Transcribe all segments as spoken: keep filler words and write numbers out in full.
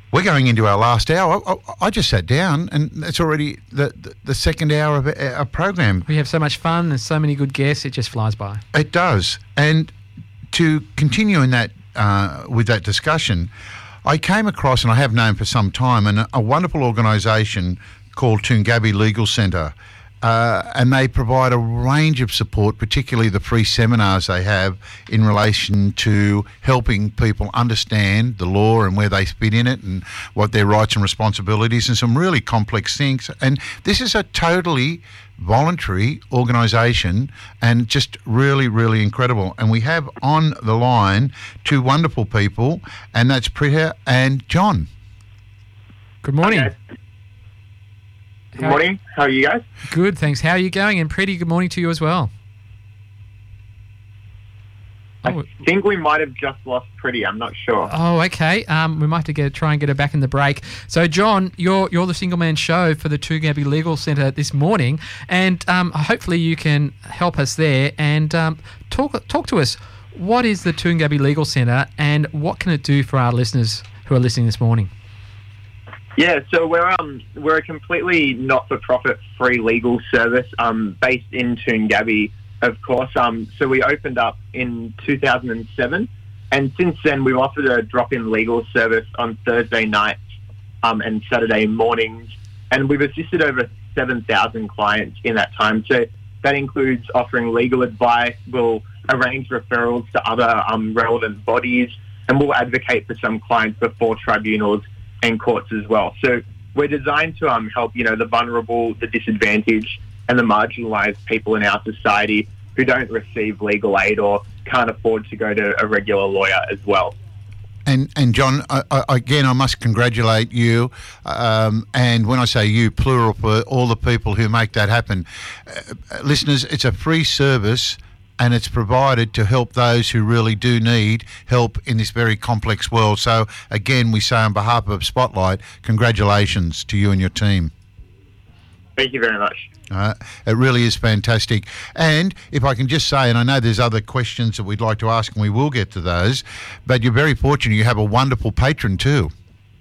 We're going into our last hour. I, I, I just sat down and it's already the, the, the second hour of a, a program. We have so much fun. There's so many good guests. It just flies by. It does. And to continue in that uh, with that discussion, I came across, and I have known for some time, and a, a wonderful organisation called Toongabbie Legal Centre. Uh, and they provide a range of support, particularly the free seminars they have in relation to helping people understand the law and where they fit in it and what their rights and responsibilities and some really complex things. And this is a totally voluntary organisation and just really, really incredible. And we have on the line two wonderful people, and that's Priya and John. Good morning. Okay. Good morning. How are you guys? Good, thanks. How are you going? And pretty good morning to you as well. I Oh, think we might have just lost Pretty. I'm not sure. oh okay. Um, we might have to get try and get her back in the break. So, John, you're you're the single man show for the Toongabbie Legal Centre this morning, and um, hopefully you can help us there and um, talk talk to us. What is the Toongabbie Legal Centre, and what can it do for our listeners who are listening this morning? Yeah, so we're um we're a completely not-for-profit free legal service um based in Toongabbie, of course. Um, so we opened up in two thousand seven, and since then we've offered a drop-in legal service on Thursday nights um and Saturday mornings, and we've assisted over seven thousand clients in that time. So that includes offering legal advice. We'll arrange referrals to other um relevant bodies, and we'll advocate for some clients before tribunals and courts as well. So we're designed to um, help, you know, the vulnerable, the disadvantaged, and the marginalised people in our society who don't receive legal aid or can't afford to go to a regular lawyer as well. And and John, I, I, again, I must congratulate you. Um, and when I say you, plural for all the people who make that happen. Uh, listeners, it's a free service, and it's provided to help those who really do need help in this very complex world. So, again, we say on behalf of Spotlight, congratulations to you and your team. Thank you very much. Uh, it really is fantastic. And if I can just say, and I know there's other questions that we'd like to ask, and we will get to those, but you're very fortunate you have a wonderful patron too.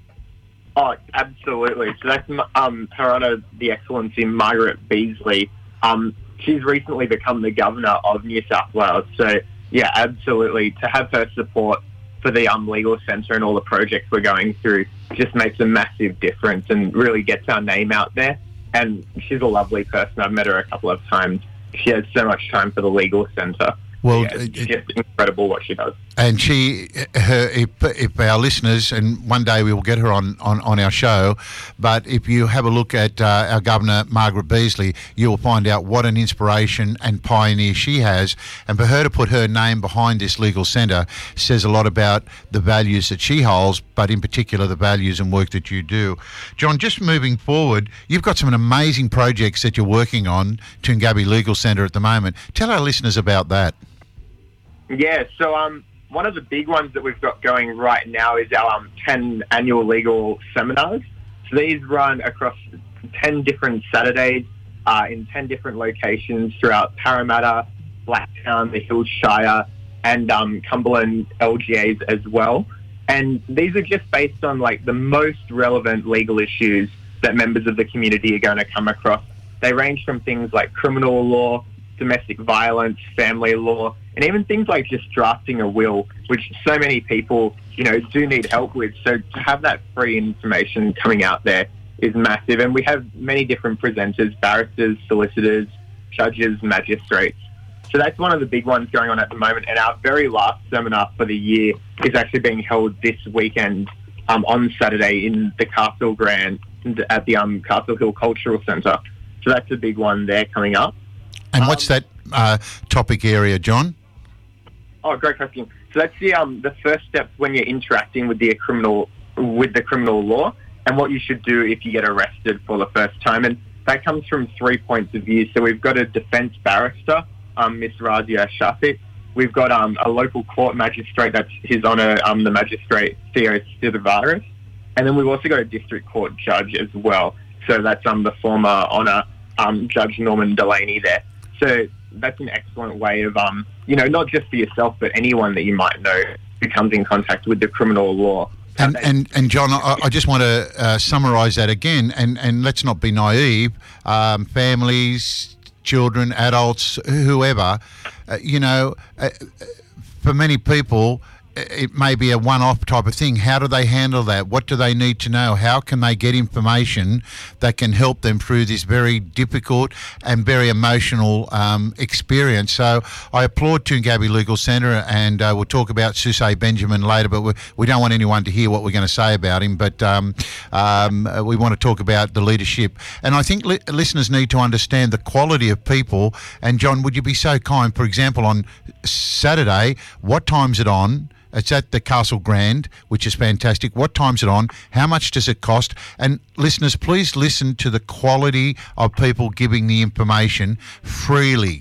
Oh, absolutely. So that's um, Her Honour the Excellency Margaret Beasley. Um, she's recently become the Governor of New South Wales. So, yeah, absolutely. To have her support for the um, legal centre and all the projects we're going through just makes a massive difference and really gets our name out there. And she's a lovely person. I've met her a couple of times. She has so much time for the legal centre. Well, yeah, it's just incredible what she does. And she, her, if, if our listeners, and one day we will get her on, on, on our show, but if you have a look at uh, our Governor, Margaret Beasley, you will find out what an inspiration and pioneer she has. And for her to put her name behind this legal centre says a lot about the values that she holds, but in particular the values and work that you do. John, just moving forward, you've got some amazing projects that you're working on, Toongabbie Legal Centre at the moment. Tell our listeners about that. Yeah, so um, one of the big ones that we've got going right now is our um, ten annual legal seminars. So these run across ten different Saturdays uh, in ten different locations throughout Parramatta, Blacktown, the Hills Shire, and um, Cumberland L G As as well. And these are just based on like the most relevant legal issues that members of the community are going to come across. They range from things like criminal law, domestic violence, family law, and even things like just drafting a will, which so many people, you know, do need help with. So to have that free information coming out there is massive. And we have many different presenters, barristers, solicitors, judges, magistrates. So that's one of the big ones going on at the moment. And our very last seminar for the year is actually being held this weekend um, on Saturday in the Castle Grand at the um, Castle Hill Cultural Centre. So that's a big one there coming up. And what's that uh, topic area, John? Oh, great question. So that's the um the first step when you're interacting with the criminal with the criminal law, and what you should do if you get arrested for the first time. And that comes from three points of view. So we've got a defence barrister, um, Miss Razia Shafiq. We've got um a local court magistrate, that's His Honour um the Magistrate Theo Sidivaris, and then we've also got a district court judge as well. So that's um the former Honour um Judge Norman Delaney there. So that's an excellent way of, um, you know, not just for yourself, but anyone that you might know who comes in contact with the criminal law And, and and John, I, I just want to uh, summarise that again, and, and let's not be naive. Um, families, children, adults, whoever, uh, you know, uh, for many people, it may be a one-off type of thing. How do they handle that? What do they need to know? How can they get information that can help them through this very difficult and very emotional um, experience? So I applaud Toongabbie Legal Centre, and uh, we'll talk about Susay Benjamin later, but we, we don't want anyone to hear what we're going to say about him, but um, um, we want to talk about the leadership. And I think li- listeners need to understand the quality of people. And John, would you be so kind, for example, on Saturday, what time's it on? It's at the Castle Grand, which is fantastic. What time's it on? How much does it cost? And listeners, please listen to the quality of people giving the information freely.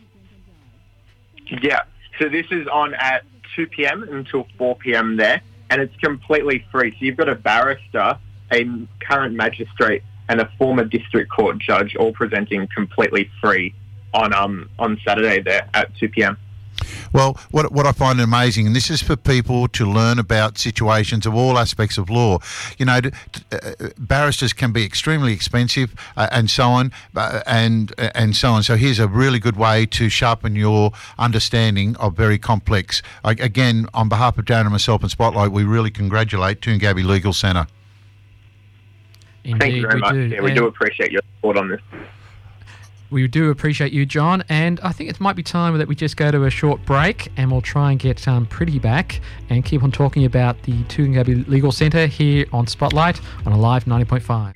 Yeah, so this is on at two p.m. until four p.m. there, and it's completely free. So you've got a barrister, a current magistrate, and a former district court judge all presenting completely free on um on Saturday there at two p.m. Well, what what I find amazing, and this is for people to learn about situations of all aspects of law. You know, uh, barristers can be extremely expensive, uh, and so on, uh, and uh, and so on. So here's a really good way to sharpen your understanding of very complex. I, again, on behalf of Darren and myself and Spotlight, we really congratulate Toongabbie Legal Centre. Indeed, Thank you very we much. do. Yeah, we And do appreciate your support on this. we do appreciate you, John, and I think it might be time that we just go to a short break, and we'll try and get um, Pretty back and keep on talking about the Toongabbie Legal Centre here on Spotlight on Alive ninety point five.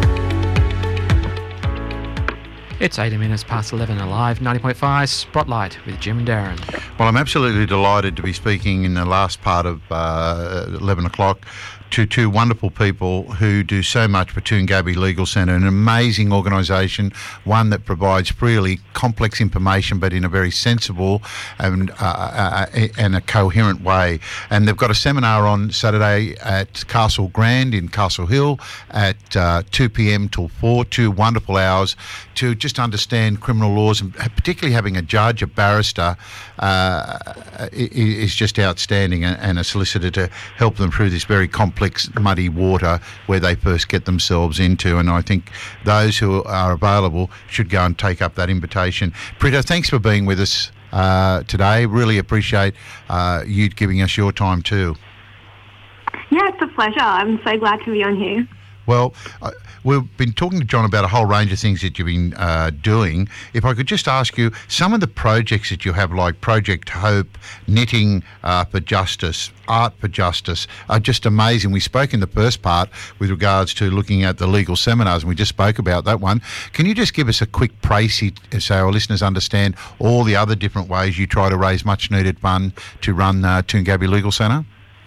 It's eighty minutes past eleven, Alive ninety point five, Spotlight with Jim and Darren. Well, I'm absolutely delighted to be speaking in the last part of uh, eleven o'clock to two wonderful people who do so much for Toongabbie Legal Centre, an amazing organisation, one that provides freely complex information but in a very sensible and, uh, uh, and a coherent way. And they've got a seminar on Saturday at Castle Grand in Castle Hill at uh, two p.m. till four, two wonderful hours to just understand criminal laws, and particularly having a judge, a barrister, uh, is just outstanding, and a solicitor to help them through this very complex muddy water where they first get themselves into. And I think those who are available should go and take up that invitation. Prita, thanks for being with us uh, today. Really appreciate uh, you giving us your time too. Yeah, it's a pleasure. I'm so glad to be on here. Well, uh, we've been talking to John about a whole range of things that you've been uh, doing. If I could just ask you, some of the projects that you have, like Project Hope, Knitting uh, for Justice, Art for Justice, are just amazing. We spoke in the first part with regards to looking at the legal seminars, and we just spoke about that one. Can you just give us a quick précis so our listeners understand all the other different ways you try to raise much-needed fund to run uh, Toongabbie Legal Centre?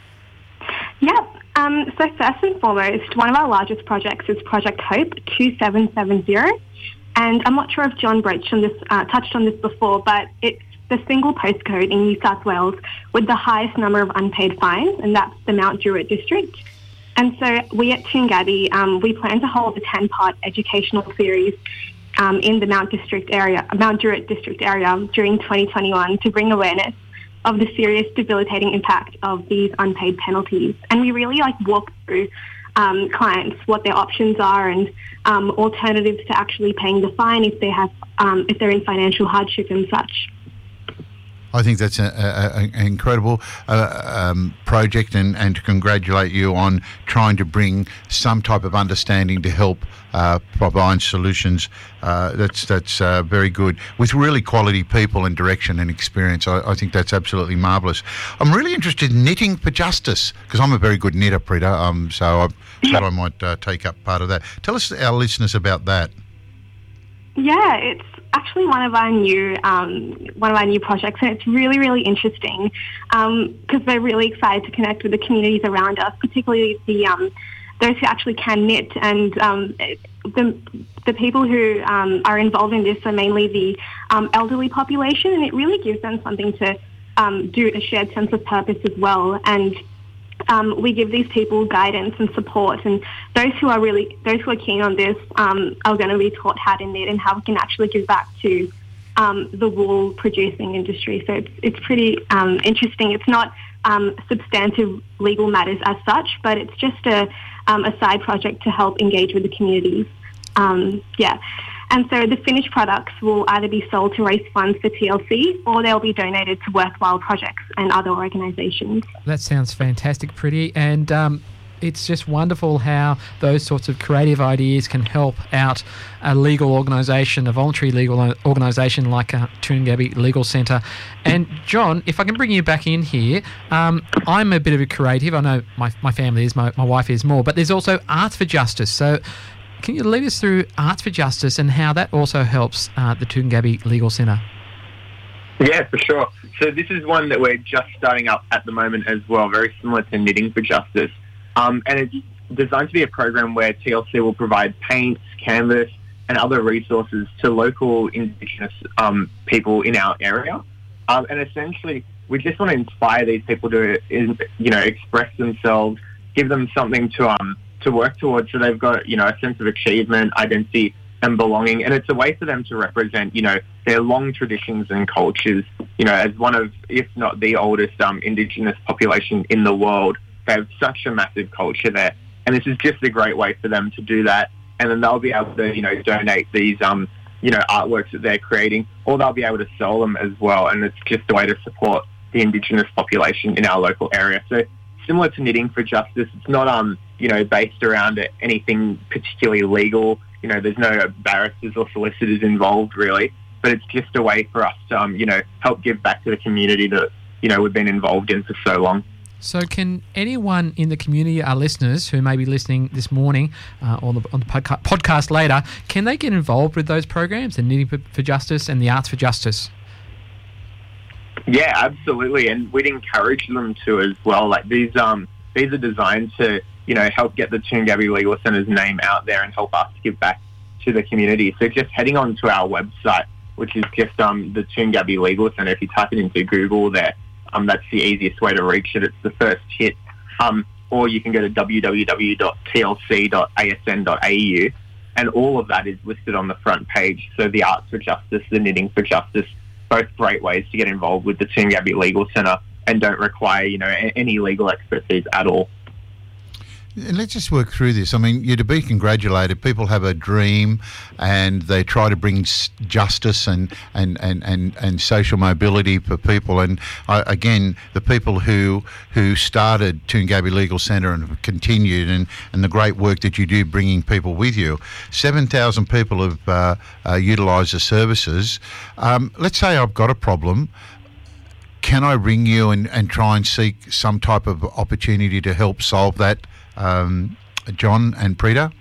Yep. Um, so first and foremost, one of our largest projects is Project Hope two seven seven zero. And I'm not sure if John broached on this, uh, touched on this before, but it's the single postcode in New South Wales with the highest number of unpaid fines, and that's the Mount Druitt district. And so we at Toongabbie, um, we plan to hold a ten-part educational series um, in the Mount District area, Mount Druitt district area during twenty twenty-one to bring awareness of the serious debilitating impact of these unpaid penalties. And we really like walk through um, clients what their options are and um, alternatives to actually paying the fine if they have um, if they're in financial hardship and such. I think that's an incredible uh, um, project, and, and to congratulate you on trying to bring some type of understanding to help uh, provide solutions. Uh, that's that's uh, very good, with really quality people and direction and experience. I, I think that's absolutely marvellous. I'm really interested in Knitting for Justice, because I'm a very good knitter, Prita, um, so I thought I might uh, take up part of that. Tell us, our listeners, about that. Yeah, it's actually one of our new um, one of our new projects, and it's really, really interesting because um, we're really excited to connect with the communities around us, particularly the um, those who actually can knit. And um, the the people who um, are involved in this are mainly the um, elderly population, and it really gives them something to um, do, a shared sense of purpose as well. And Um, we give these people guidance and support, and those who are really those who are keen on this um, are going to be taught how to knit and how we can actually give back to um, the wool producing industry. So it's it's pretty um, interesting. It's not um, substantive legal matters as such, but it's just a, um, a side project to help engage with the communities. Um, yeah. And so the finished products will either be sold to raise funds for T L C or they'll be donated to worthwhile projects and other organisations. That sounds fantastic, Pretty. And um, it's just wonderful how those sorts of creative ideas can help out a legal organisation, a voluntary legal organisation like a Toongabbie Legal Centre. And John, if I can bring you back in here, um, I'm a bit of a creative. I know my, my family is, my, my wife is more, but there's also Arts for Justice. So can you lead us through Arts for Justice and how that also helps uh, the Toongabbie Legal Centre? Yeah, for sure. So this is one that we're just starting up at the moment as well, very similar to Knitting for Justice. Um, and it's designed to be a program where T L C will provide paints, canvas, and other resources to local Indigenous um, people in our area. Um, and essentially, we just want to inspire these people to, you know, express themselves, give them something to um to work towards, so they've got, you know, a sense of achievement, identity, and belonging. And it's a way for them to represent, you know, their long traditions and cultures. You know, as one of, if not the oldest um, Indigenous population in the world. They have such a massive culture there, and this is just a great way for them to do that. And then they'll be able to, you know, donate these, um, you know, artworks that they're creating, or they'll be able to sell them as well. And it's just a way to support the Indigenous population in our local area. So similar to Knitting for Justice, it's not, um, you know, based around anything particularly legal. You know, there's no barristers or solicitors involved really, but it's just a way for us to, um, you know, help give back to the community that, you know, we've been involved in for so long. So can anyone in the community, our listeners who may be listening this morning uh, or on the, on the podca- podcast later, can they get involved with those programs, the Knitting for Justice and the Arts for Justice? Yeah, absolutely. And we'd encourage them to as well. Like these um, these are designed to, you know, help get the Toongabbie Legal Centre's name out there and help us give back to the community. So just heading on to our website, which is just um, the Toongabbie Legal Centre, if you type it into Google there, Um, that's the easiest way to reach it. It's the first hit. Um, or you can go to w w w dot t l c dot a s n dot a u, and all of that is listed on the front page. So the Arts for Justice, the Knitting for Justice, both great ways to get involved with the Toongabbie Legal Centre and don't require, you know, a- any legal expertise at all. And let's just work through this. I mean, you're to be congratulated. People have a dream and they try to bring s- justice and, and, and, and, and social mobility for people. And uh, again, the people who who started Toongabbie Legal Centre and have continued, and, and the great work that you do bringing people with you. seven thousand people have uh, uh, utilised the services. Um, let's say I've got a problem. Can I ring you and, and try and seek some type of opportunity to help solve that? Um, John and Prita?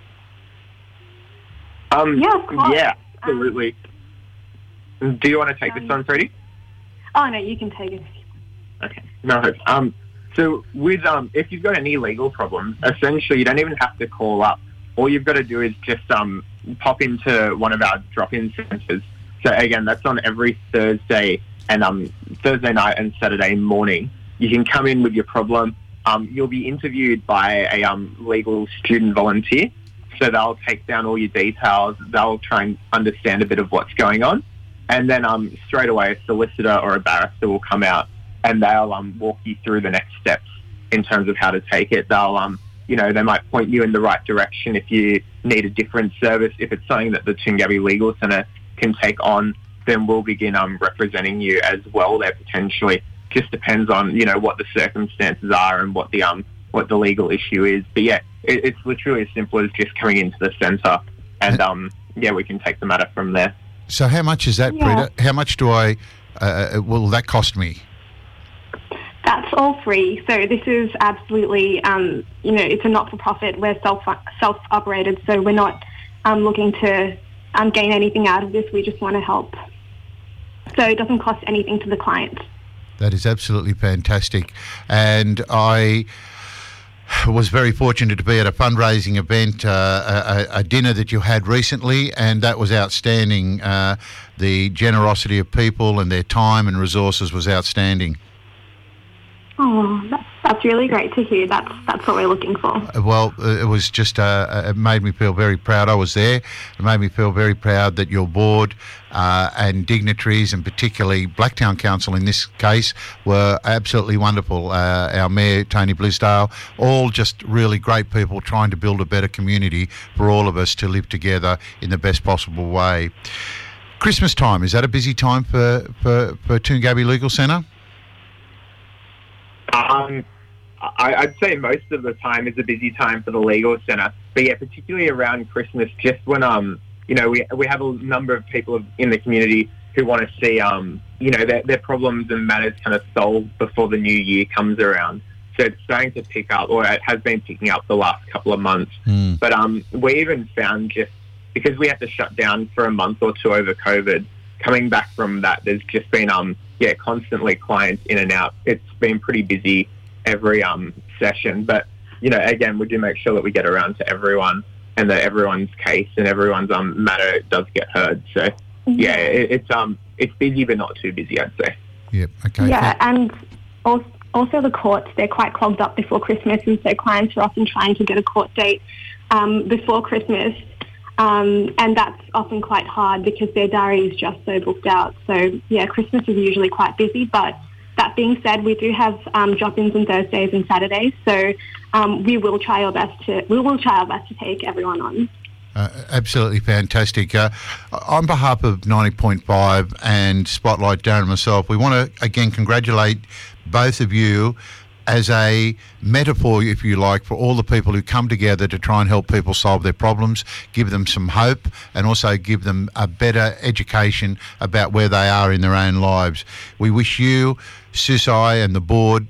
Um, Yeah, of course. yeah, absolutely. Do you want to take Um, this one, Freddie? Oh, no, you can take it. Okay, no. Um, so with um, if you've got any legal problems, essentially you don't even have to call up. All you've got to do is just um, pop into one of our drop-in centres. So again, that's on every Thursday and um, Thursday night and Saturday morning. You can come in with your problem. Um, you'll be interviewed by a um, legal student volunteer. So they'll take down all your details. They'll try and understand a bit of what's going on. And then um, straight away, a solicitor or a barrister will come out and they'll um, walk you through the next steps in terms of how to take it. They'll, um, you know, they might point you in the right direction if you need a different service. If it's something that the Toongabbie Legal Centre can take on, then we'll begin um, representing you as well there potentially. Just depends on, you know, what the circumstances are and what the um what the legal issue is. But yeah, it, it's literally as simple as just coming into the centre and um yeah, we can take the matter from there. So how much is that, Yeah. Prita? How much do I, uh, will that cost me? That's all free. So this is absolutely, um, you know, it's a not-for-profit. We're self self-operated, so we're not um, looking to um, gain anything out of this. We just want to help. So it doesn't cost anything to the client. That is absolutely fantastic. And I was very fortunate to be at a fundraising event, uh, a, a dinner that you had recently, and that was outstanding. Uh, the generosity of people and their time and resources was outstanding. Oh, that's, That's really great to hear. That's that's what we're looking for. Well, it was just, uh, it made me feel very proud. I was there. It made me feel very proud that your board uh, and dignitaries, and particularly Blacktown Council in this case, were absolutely wonderful. Uh, our Mayor, Tony Blisdale, all just really great people trying to build a better community for all of us to live together in the best possible way. Christmas time, is that a busy time for, for, for Toongabbie Legal Centre? Um, I, I'd say most of the time is a busy time for the legal centre, but yeah, particularly around Christmas, just when um, you know, we we have a number of people in the community who want to see um, you know, their, their problems and matters kind of solved before the new year comes around. So it's starting to pick up, or it has been picking up the last couple of months. Mm. But um, we even found just because we had to shut down for a month or two over COVID, coming back from that, there's just been um. yeah, constantly clients in and out. It's been pretty busy every um session, but you know, again, we do make sure that we get around to everyone and that everyone's case and everyone's um matter does get heard. So yeah, it, it's um it's busy but not too busy, I'd say. Yep. Okay. Yeah, and also, also the courts, they're quite clogged up before Christmas, and so clients are often trying to get a court date um before Christmas. Um, and that's often quite hard because their diary is just so booked out. So, yeah, Christmas is usually quite busy. But that being said, we do have um, drop-ins on Thursdays and Saturdays. So um, we will try our best to we will try our best to take everyone on. Uh, absolutely fantastic. Uh, on behalf of ninety point five and Spotlight, Darren and myself, we want to again congratulate both of you as a metaphor, if you like, for all the people who come together to try and help people solve their problems, give them some hope, and also give them a better education about where they are in their own lives. We wish you, Susai and the board,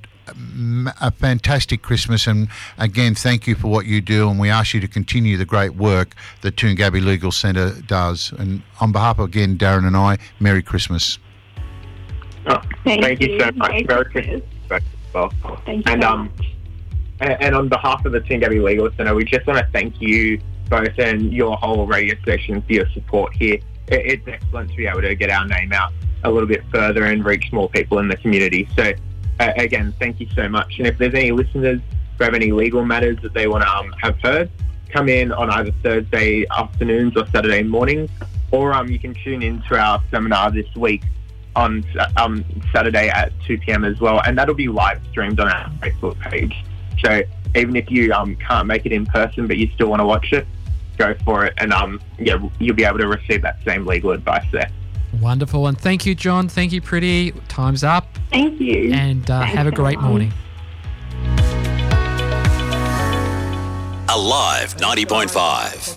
a fantastic Christmas, and again, thank you for what you do, and we ask you to continue the great work that Toongabbie Legal Centre does. And on behalf of, again, Darren and I, Merry Christmas. Oh, thank, thank you. you so much. Merry Christmas. Well. Thank you and so um, much. and on behalf of the Toongabbie Legal Centre, we just want to thank you both and your whole radio station for your support here. It, it's excellent to be able to get our name out a little bit further and reach more people in the community. So, uh, again, thank you so much. And if there's any listeners who have any legal matters that they want to um, have heard, come in on either Thursday afternoons or Saturday mornings, or um, you can tune in to our seminar this week on um, Saturday at two p.m. as well, and that'll be live streamed on our Facebook page. So even if you um, can't make it in person but you still want to watch it, go for it, and um, yeah, you'll be able to receive that same legal advice there. Wonderful, and thank you, John. Thank you, Pretty. Time's up. Thank you. And uh, have a great morning. Alive ninety point five.